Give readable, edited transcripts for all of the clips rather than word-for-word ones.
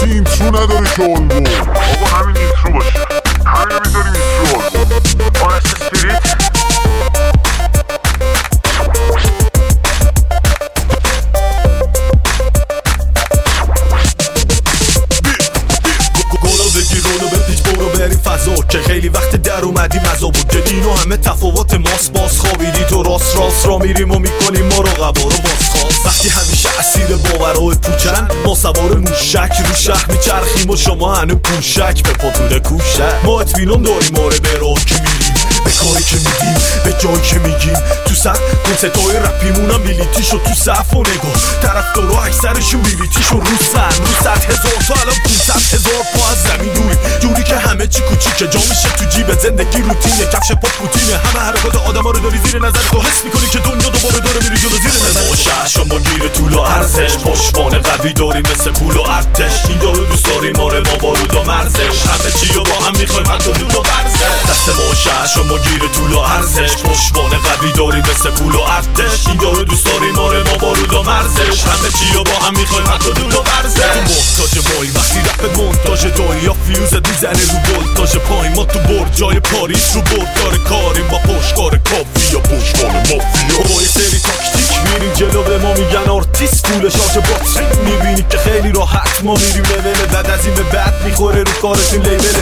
کسی اینترو نداره که آلبوم. آقا همین اینترو باشه، همین رو میذاریم اینترو آلبوم. آرست اسپریت که خیلی وقت در اومدیم از آبود که دینو همه تفاوت ماست. باز خوابیدی تو راست را میریم و میکنیم مراقبا رو بازخواست. وقتی همیشه اسیر باورهای پوچن ما سوار موشک رو شهر میچرخیم و شما هنو پوشک به پاتون کوشک. ما اطمینان داریم آره به راه که میریم، به کاری که میدیم، به جایی که میگیم. تو صد کنسرتای رپیمونم بیلیتی شد تو صف و نگاه طرفدارا اکثرشون بیلیتیشون رو صد هزار تا الان 500,000 پا از زمین دوری جوری که همه چی کوچیکه جا میشه تو جیب زندگی روتینه کفش پاپ پوتینه همه حرکات آدما رو داری زیر نظر تو حس میکنی که دنیا دوباره داره میره جلو زیر نظر ما شما گیر طول و ارزش پشتوانه قوی داریم مثل پول و ارتش این دارو دوست داریم آره ما بارود و مرزش همه چی رو با هم میخوایم حتی دود و ورزش دست ما شما گیر طول و ارزش پشتوانه قوی داریم مثل پول و ارتش این دارو دوست داریم آره ما بارود و مرزش همه چی رو با هم میخوایم حتی دود و ورزش محتاج مایی وقتی رپ مونتاژ دایی یا فیوزت میزنه رو ولتاژ پایین ما تو برد جای پاریس رو برد داره کاریم با پشتکار کافی یا پشتکار مافیا با یه سری تاکتیک میریم جلو به ما میگن آرتیست پول شارژ باتری میبینی که خیلی راحت ما میریم لول بعد از این به بعد میخوره رو کارتون لیبل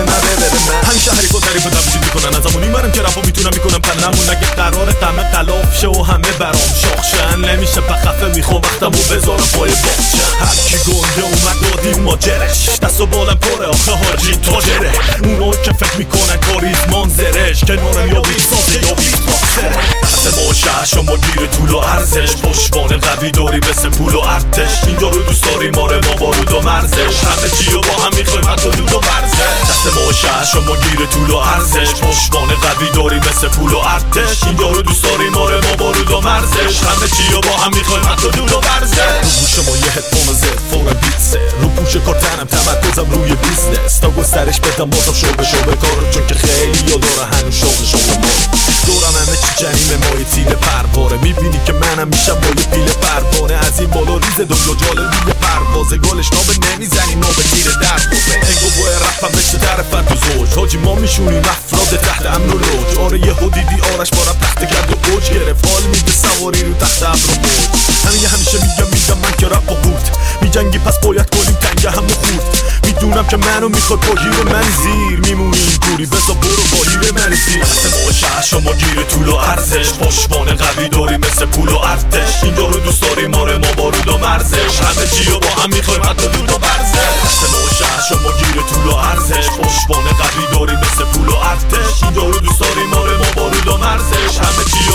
من همیشه حریفا تعریف و تبجیل میکنن از همونی منم که رفا میتونم میکنم تنمون اگه قرار همه قلاف شه و همه برام شاخشن نمیشه بخفه میخوام وقتم و بذارم پای باخشن هرکی گنده اومد دادیم ما جرش دست و بالم پره آخه هارجی تاجره اونو که فکر میکنن کاریزمان زرش کنارم یا بیسازه یا بیسازه دست ما شما گیر طول و ارزش پشتوانه قوی داری مثل پول و ارتش این دارو دوست داریم آره ما بارود و مرزش همه چی رو با هم میخوایم حتی دود و ورزش دست ما شما گیر طول و ارزش پشتوانه قوی داری مثل پول و ارتش این دارو دوست داریم آره ما بارود و مرزش همه چی رو با هم میخوایم حتی دود و ورزش رو گوش ما یه هدفون زد فورا بیتسه رو پوش کارتنم تمرکزم روی بیزنس تا گسترش بدم بازم شعبه کارو چون که خیلی داره هنوز شغل ما دورم همه چی جنیم مای تیل پرواره میبینی که منم میشم با یه پیل پروانه از این بالا ریز دنیا جاله روی پروازه گلش نابه نمیزنیم نابه تیر در بوزه انگو بای رپم بشه طرف تو زوج حاجی ما میشونیم افراد تحت امن و لوج آره یه دیدی آرش بارم تخت کرد و اوج گرفت حال میده سواری رو تخت ابر و موج همیشه میگم من که رپ و بود میجنگی پس باید کنیم تنگه هم و خود میدونم که منو میخواد با گیر من زیر میمونی اینجوری بسا برو با گیر من زیر دست ما شما گیر طول و ارزش پشتوانه قوی داری مثل پول و ارتش این دارو دوست داریم آره ما بارود و مرزش همه چی رو با هم میخوایم حتی دود و ورزش دست ما شما گیر طول و ارزش پشتوانه قوی داری مثل پول و ارتش این دارو دوست داریم آره ما بارود و مرزش همه چی